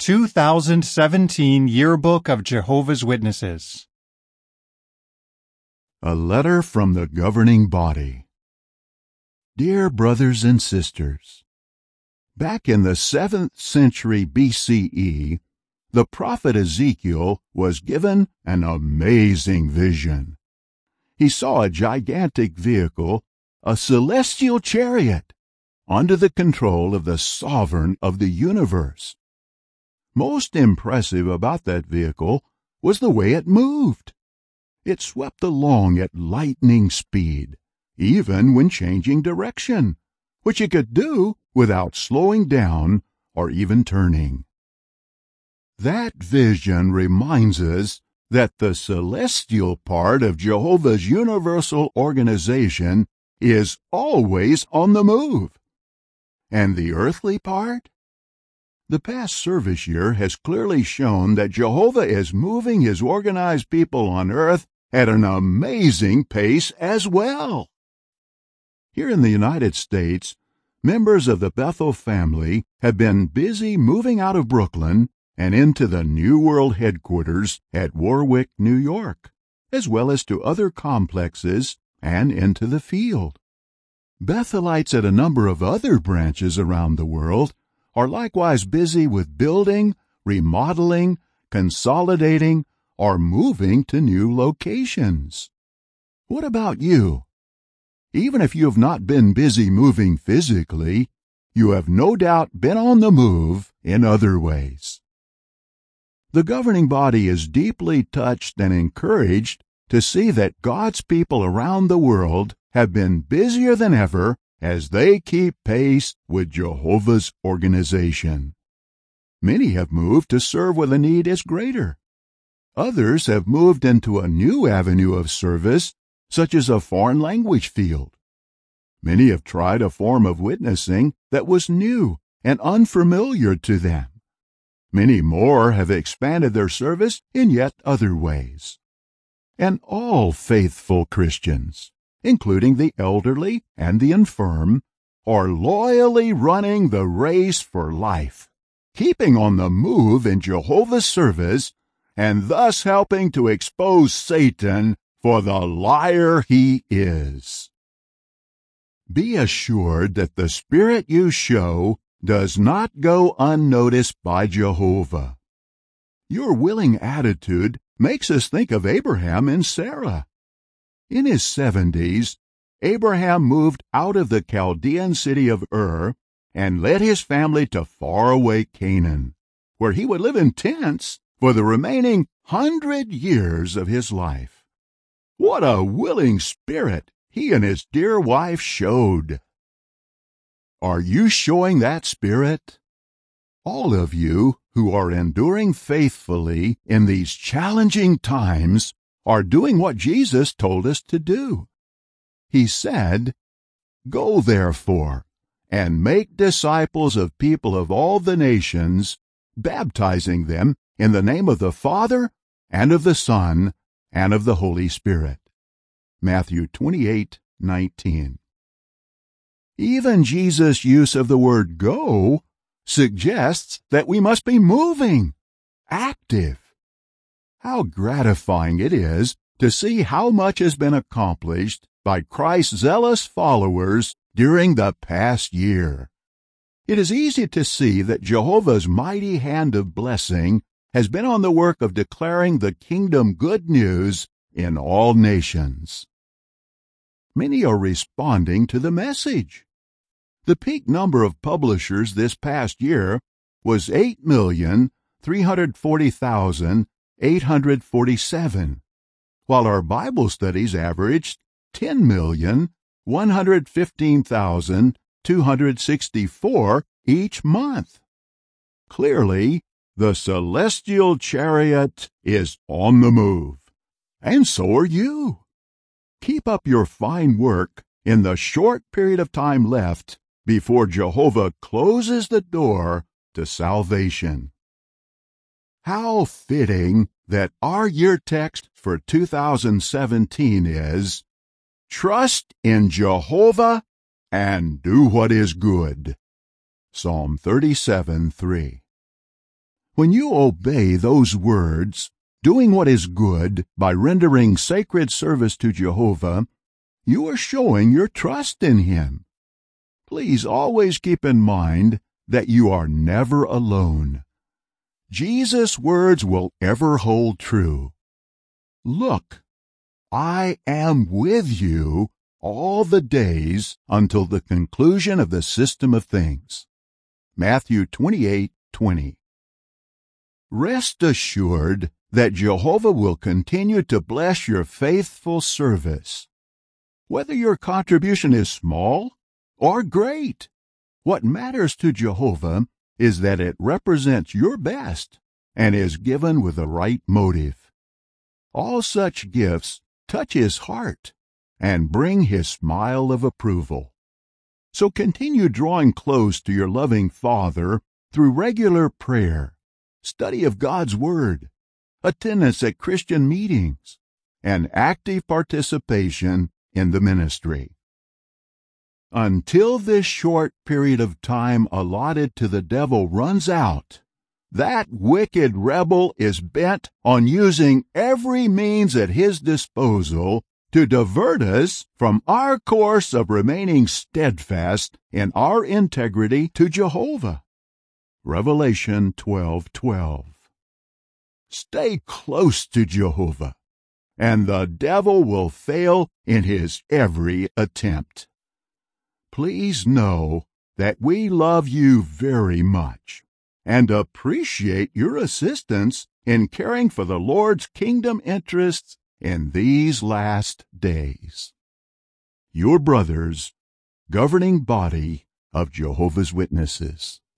2017 Yearbook of Jehovah's Witnesses. A letter from the governing body. Dear brothers and sisters, back in the 7th century BCE, the prophet Ezekiel was given an amazing vision. He saw a gigantic vehicle, a celestial chariot, under the control of the sovereign of the universe. Most impressive about that vehicle was the way it moved. It swept along at lightning speed, even when changing direction, which it could do without slowing down or even turning. That vision reminds us that the celestial part of Jehovah's universal organization is always on the move. And the earthly part? The past service year has clearly shown that Jehovah is moving his organized people on earth at an amazing pace as well. Here in the United States, members of the Bethel family have been busy moving out of Brooklyn and into the New World headquarters at Warwick, New York, as well as to other complexes and into the field. Bethelites at a number of other branches around the world are likewise busy with building, remodeling, consolidating, or moving to new locations. What about you? Even if you have not been busy moving physically, you have no doubt been on the move in other ways. The governing body is deeply touched and encouraged to see that God's people around the world have been busier than ever as they keep pace with Jehovah's organization. Many have moved to serve where the need is greater. Others have moved into a new avenue of service, such as a foreign language field. Many have tried a form of witnessing that was new and unfamiliar to them. Many more have expanded their service in yet other ways. And all faithful Christians, including the elderly and the infirm, are loyally running the race for life, keeping on the move in Jehovah's service, and thus helping to expose Satan for the liar he is. Be assured that the spirit you show does not go unnoticed by Jehovah. Your willing attitude makes us think of Abraham and Sarah. In his 70s, Abraham moved out of the Chaldean city of Ur and led his family to faraway Canaan, where he would live in tents for the remaining 100 years of his life. What a willing spirit he and his dear wife showed! Are you showing that spirit? All of you who are enduring faithfully in these challenging times are doing what Jesus told us to do. He said, "Go therefore, and make disciples of people of all the nations, baptizing them in the name of the Father, and of the Son, and of the Holy Spirit." Matthew 28:19. Even Jesus' use of the word go suggests that we must be moving, active. How gratifying it is to see how much has been accomplished by Christ's zealous followers during the past year. It is easy to see that Jehovah's mighty hand of blessing has been on the work of declaring the kingdom good news in all nations. Many are responding to the message. The peak number of publishers this past year was 8,340,847, while our Bible studies averaged 10,115,264 each month. Clearly, the celestial chariot is on the move, and so are you. Keep up your fine work in the short period of time left before Jehovah closes the door to salvation. How fitting that our year text for 2017 is, "Trust in Jehovah and do what is good." Psalm 37:3. When you obey those words, doing what is good by rendering sacred service to Jehovah, you are showing your trust in Him. Please always keep in mind that you are never alone. Jesus' words will ever hold true. Look, I am with you all the days until the conclusion of the system of things. Matthew 28:20. Rest assured that Jehovah will continue to bless your faithful service. Whether your contribution is small or great, what matters to Jehovah is that it represents your best and is given with the right motive. All such gifts touch His heart and bring His smile of approval. So continue drawing close to your loving Father through regular prayer, study of God's Word, attendance at Christian meetings, and active participation in the ministry. Until this short period of time allotted to the devil runs out, that wicked rebel is bent on using every means at his disposal to divert us from our course of remaining steadfast in our integrity to Jehovah. Revelation 12:12. Stay close to Jehovah, and the devil will fail in his every attempt. Please know that we love you very much and appreciate your assistance in caring for the Lord's kingdom interests in these last days. Your brothers, governing body of Jehovah's Witnesses.